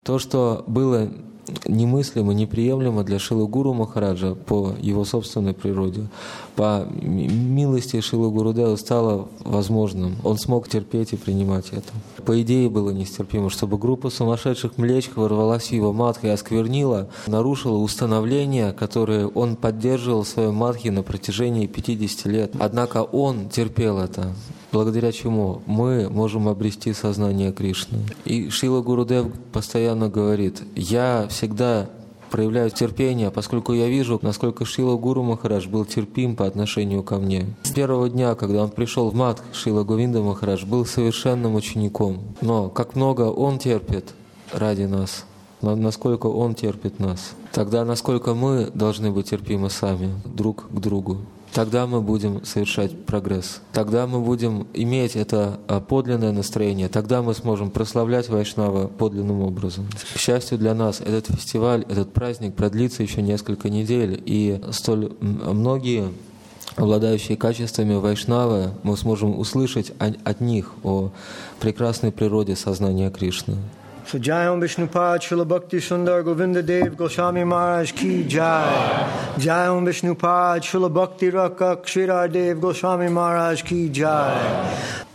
То, что было немыслимо, неприемлемо для Шрилы Гуру Махараджа по его собственной природе, по милости Шрилы Гурудева стало возможным. Он смог терпеть и принимать это. По идее было нестерпимо, чтобы группа сумасшедших млечек ворвалась в его мадхи и осквернила, нарушила установления, которые он поддерживал в своей мадхи на протяжении 50 лет. Однако он терпел это, благодаря чему мы можем обрести сознание Кришны. И Шрила Гурудев постоянно говорит: «Я всегда проявляю терпение, поскольку я вижу, насколько Шрила Гуру Махарадж был терпим по отношению ко мне. С первого дня, когда он пришел в мадх, Шрила Говинда Махарадж был совершенным учеником. Но как много он терпит ради нас, насколько он терпит нас, тогда насколько мы должны быть терпимы сами друг к другу. Тогда мы будем совершать прогресс. Тогда мы будем иметь это подлинное настроение. Тогда мы сможем прославлять Вайшнава подлинным образом. К счастью для нас, этот фестиваль, этот праздник продлится еще несколько недель. И столь многие, обладающие качествами Вайшнавы, мы сможем услышать от них о прекрасной природе сознания Кришны. So Jai Om Vishnupad Srila Bhakti Sundar Govinda Dev Goswami Maharaj Ki Jai. Jai Om Vishnupad Srila Bhakti Rakak Sridhar Dev Goswami Maharaj Ki Jai.